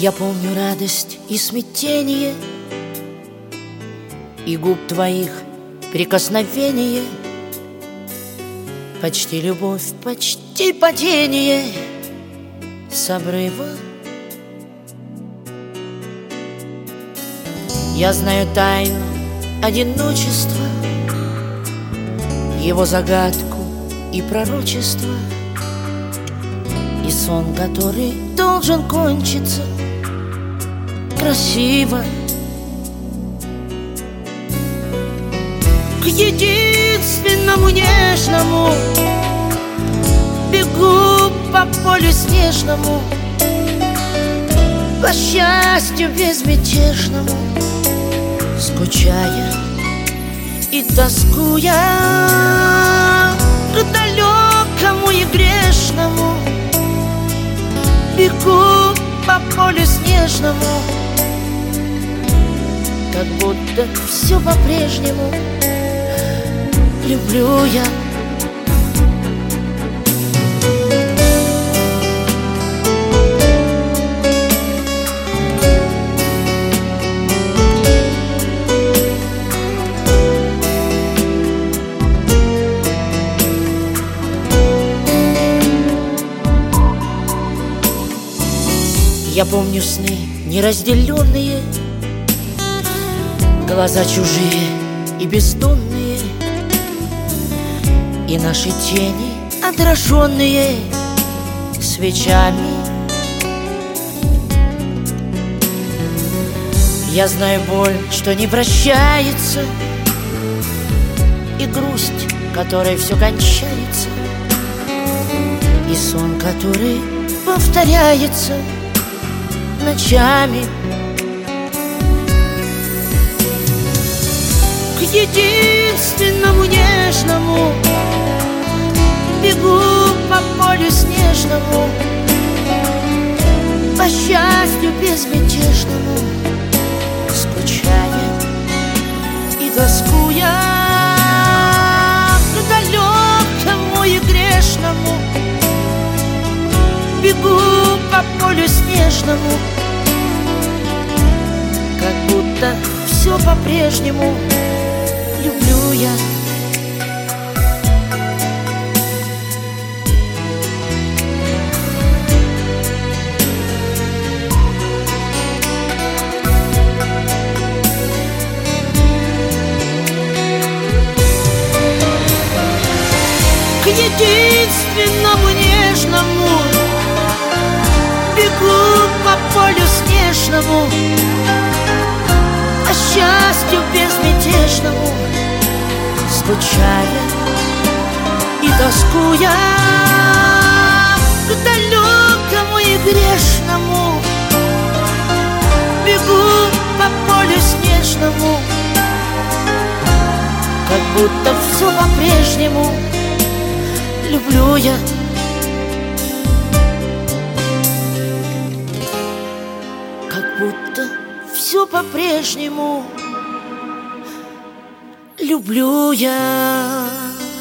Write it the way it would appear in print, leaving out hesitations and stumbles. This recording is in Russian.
Я помню радость и смятение, и губ твоих прикосновение, почти любовь, почти падение с обрыва. Я знаю тайну одиночества, его загадку и пророчество, и сон, который должен кончиться красиво. К единственному нежному бегу по полю снежному, по счастью безмятежному, скучая и тоскуя, к далекому и грешному бегу по полю снежному, как будто все по-прежнему люблю я. Я помню сны неразделенные, глаза чужие и бездонные, и наши тени отраженные свечами. Я знаю боль, что не прощается, и грусть, которой все кончается, и сон, который повторяется ночами. К единственному нежному бегу по полю снежному, по счастью безмятежному, скучая и тоскуя, к далекому и грешному бегу по полю снежному, как будто все по-прежнему люблю я. К единственному нежному бегу по полю снежному, по счастью безмятежному, скучая и тоскуя, к далекому и грешному бегу по полю снежному, как будто все по-прежнему люблю я. Как будто все по-прежнему люблю я.